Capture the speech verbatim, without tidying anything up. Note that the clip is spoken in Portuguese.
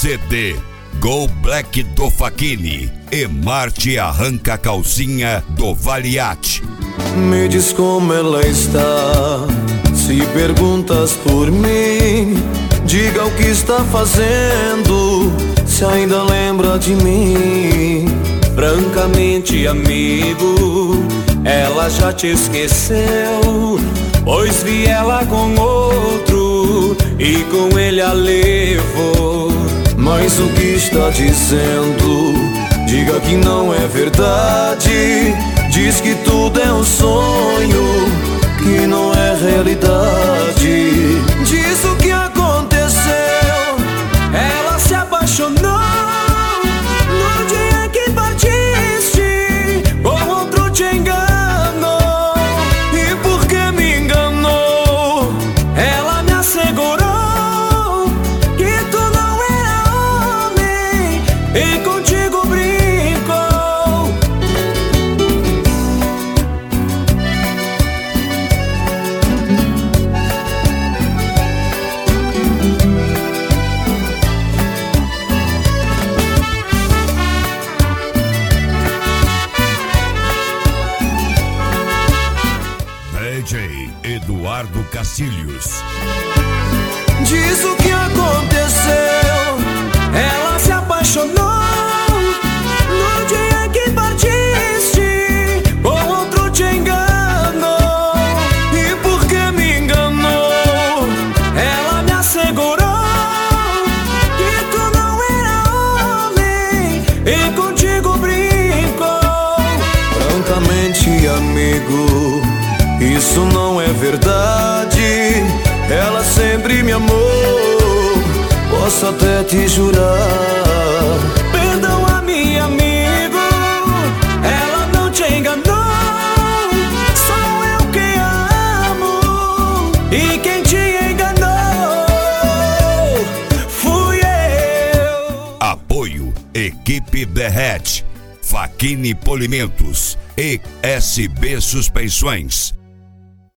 C D Go Black do Facchini e Marte Arranca a Calcinha do Valiati. Me diz como ela está, se perguntas por mim, diga o que está fazendo, se ainda lembra de mim. Francamente, amigo, ela já te esqueceu, pois vi ela com outro e com ele a levou. Mas o que está dizendo, diga que não é verdade. Diz que tudo é um sonho, que não é realidade. Diz o que aconteceu, ela se apaixonou no dia que partiste, com outro te enganou. E por que me enganou? Ela me assegurou que tu não era homem e contigo brincou. D J Eduardo Cacilhos. Diz o que aconteceu, ela se apaixonou no dia que partiste, com outro te enganou. E por que me enganou? Ela me assegurou que tu não era homem e contigo brincou. Francamente, amigo, isso não é verdade. Ela sempre me amou, posso até te jurar. Perdoa-me, amigo, ela não te enganou. Sou eu que a amo e quem te enganou fui eu. Apoio Equipe Derrete, Facchini Polimentos e S B Suspensões.